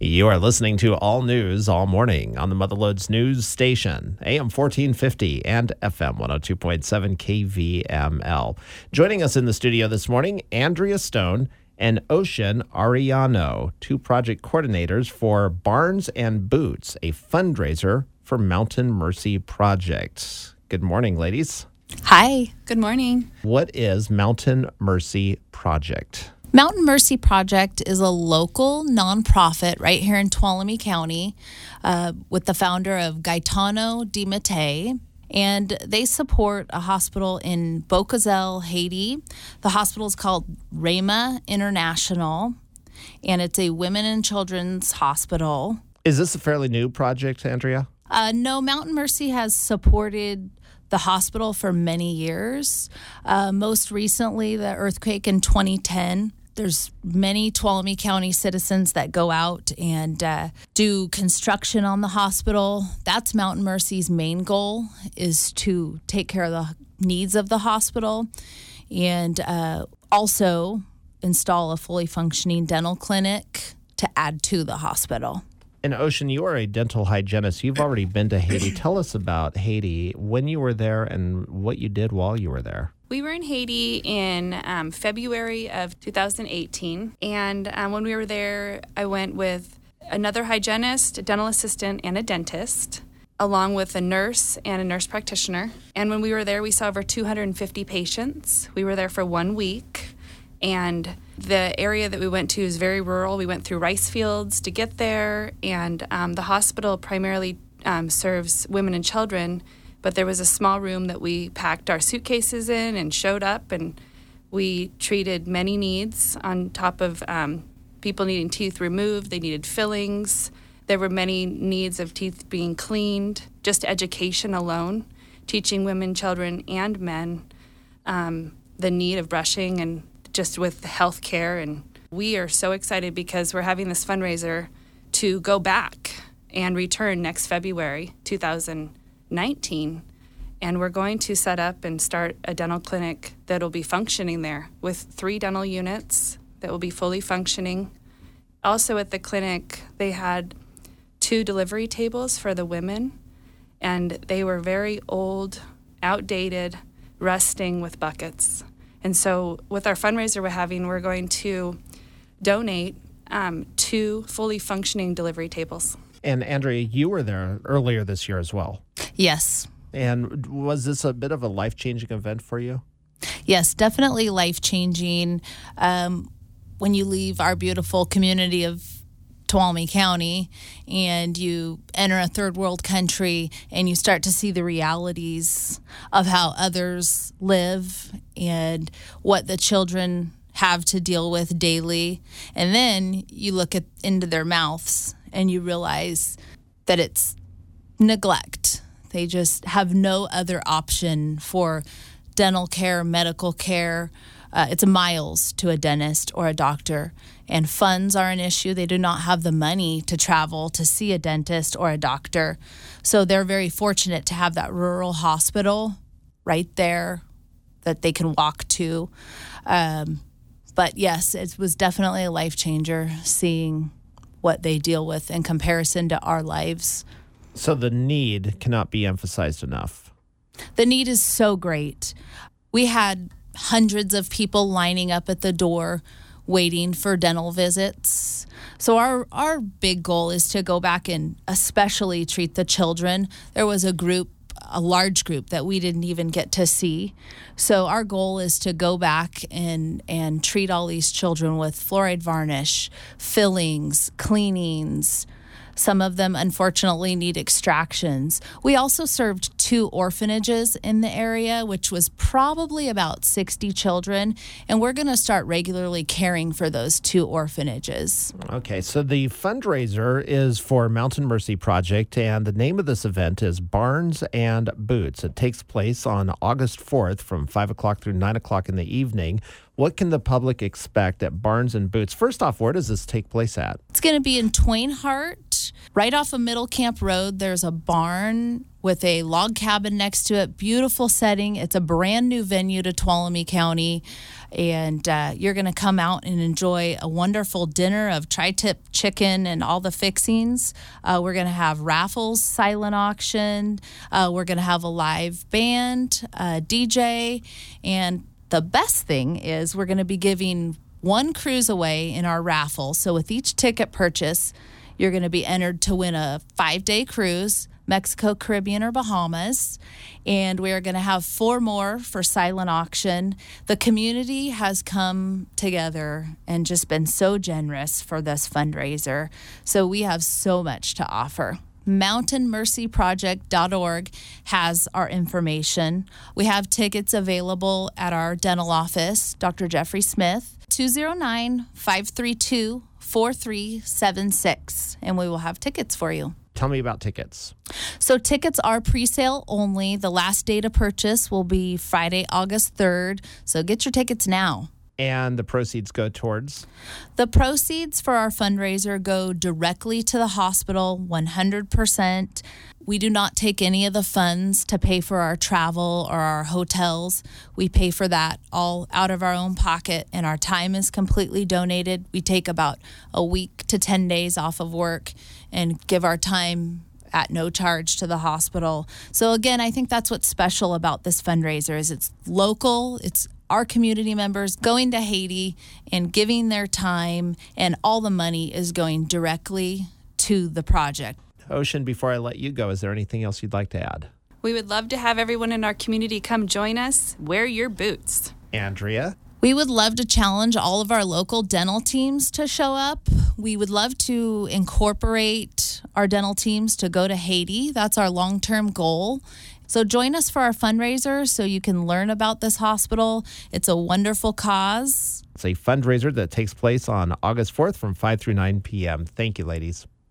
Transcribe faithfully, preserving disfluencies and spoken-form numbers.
You are listening to All News All Morning on the Motherlodes News Station, A M fourteen fifty and F M one oh two point seven K V M L. Joining us in the studio this morning, Andrea Stone and Ocean Ariano, two project coordinators for Barnes and Boots, a fundraiser for Mountain Mercy Project. Good morning, ladies. Hi. Good morning. What is Mountain Mercy Project? Mountain Mercy Project is a local nonprofit right here in Tuolumne County uh, with the founder of Gaetano Di Mattei. And they support a hospital in Bocazell, Haiti. The hospital is called Rama International, and it's a women and children's hospital. Is this a fairly new project, Andrea? Uh, no, Mountain Mercy has supported the hospital for many years. Uh, most recently, the earthquake in twenty ten. There's many Tuolumne County citizens that go out and uh, do construction on the hospital. That's Mountain Mercy's main goal, is to take care of the needs of the hospital and uh, also install a fully functioning dental clinic to add to the hospital. And Ocean, you are a dental hygienist. You've already been to Haiti. Tell us about Haiti, when you were there, and what you did while you were there. We were in Haiti in um, February of two thousand eighteen, and um, when we were there, I went with another hygienist, a dental assistant, and a dentist, along with a nurse and a nurse practitioner. And when we were there, we saw over two hundred fifty patients. We were there for one week, and the area that we went to is very rural. We went through rice fields to get there, and um, the hospital primarily um, serves women and children. But there was a small room that we packed our suitcases in and showed up, and we treated many needs on top of um, people needing teeth removed. They needed fillings. There were many needs of teeth being cleaned, just education alone, teaching women, children, and men um, the need of brushing and just with health care. And we are so excited because we're having this fundraiser to go back and return next February two thousand nineteen, and we're going to set up and start a dental clinic that will be functioning there with three dental units that will be fully functioning. Also at the clinic, they had two delivery tables for the women, and they were very old, outdated, rusting with buckets. And so with our fundraiser we're having, we're going to donate um, two fully functioning delivery tables. And Andrea, you were there earlier this year as well. Yes. And was this a bit of a life-changing event for you? Yes, definitely life-changing. Um, when you leave our beautiful community of Tuolumne County and you enter a third world country and you start to see the realities of how others live and what the children have to deal with daily. And then you look at into their mouths and you realize that it's neglect. They just have no other option for dental care, medical care. Uh, it's miles to a dentist or a doctor, and funds are an issue. They do not have the money to travel to see a dentist or a doctor. So they're very fortunate to have that rural hospital right there that they can walk to. Um, but yes, it was definitely a life changer seeing what they deal with in comparison to our lives. So the need cannot be emphasized enough. The need is so great. We had hundreds of people lining up at the door waiting for dental visits. So our our big goal is to go back and especially treat the children. There was a group, a large group that we didn't even get to see. So our goal is to go back and, and treat all these children with fluoride varnish, fillings, cleanings. Some of them, unfortunately, need extractions. We also served two orphanages in the area, which was probably about sixty children, and we're going to start regularly caring for those two orphanages. Okay, so the fundraiser is for Mountain Mercy Project, and the name of this event is Barnes and Boots. It takes place on August fourth from five o'clock through nine o'clock in the evening. What can the public expect at Barnes and Boots? First off, where does this take place at? It's going to be in Twain Harte. Right off of Middle Camp Road, there's a barn with a log cabin next to it. Beautiful setting. It's a brand new venue to Tuolumne County. And uh, you're going to come out and enjoy a wonderful dinner of tri-tip chicken and all the fixings. Uh, we're going to have raffles, silent auction. Uh, we're going to have a live band, uh, D J. And the best thing is we're going to be giving one cruise away in our raffle. So with each ticket purchase, you're going to be entered to win a five-day cruise, Mexico, Caribbean, or Bahamas. And we are going to have four more for silent auction. The community has come together and just been so generous for this fundraiser. So we have so much to offer. mountain mercy project dot org has our information. We have tickets available at our dental office, Doctor Jeffrey Smith, two oh nine, five three two, four three seven six, and we will have tickets for you. Tell me about tickets. So tickets are pre-sale only. The last day to purchase will be Friday, August third. So get your tickets now. And the proceeds go towards? The proceeds for our fundraiser go directly to the hospital, one hundred percent. We do not take any of the funds to pay for our travel or our hotels. We pay for that all out of our own pocket, and our time is completely donated. We take about a week to ten days off of work and give our time at no charge to the hospital. So again, I think that's what's special about this fundraiser is it's local, it's our community members going to Haiti and giving their time, and all the money is going directly to the project. Ocean, before I let you go, is there anything else you'd like to add? We would love to have everyone in our community come join us. Wear your boots. Andrea? We would love to challenge all of our local dental teams to show up. We would love to incorporate our dental teams to go to Haiti. That's our long-term goal. So join us for our fundraiser so you can learn about this hospital. It's a wonderful cause. It's a fundraiser that takes place on August fourth from five through nine p.m. Thank you, ladies.